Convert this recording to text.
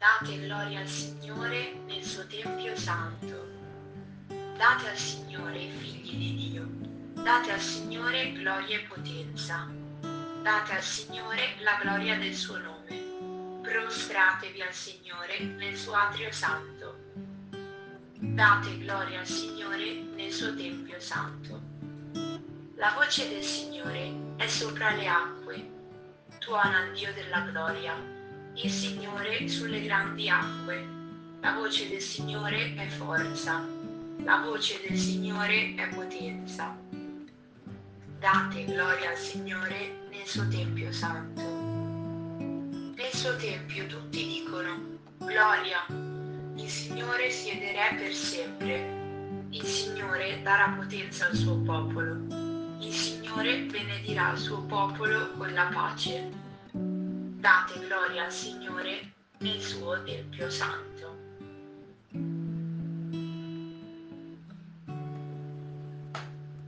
Date gloria al Signore nel suo Tempio santo. Date al Signore, figli di Dio. Date al Signore gloria e potenza. Date al Signore la gloria del suo nome. Prostratevi al Signore nel suo atrio santo. Date gloria al Signore nel suo Tempio santo. La voce del Signore è sopra le acque. Tuona il Dio della gloria, il Signore sulle grandi acque. La voce del Signore è forza, la voce del Signore è potenza. Date gloria al Signore nel suo Tempio santo. Nel suo Tempio tutti dicono, gloria, il Signore siede re per sempre. Il Signore darà potenza al suo popolo. Il Signore benedirà il suo popolo con la pace. Date gloria al Signore nel suo Tempio santo.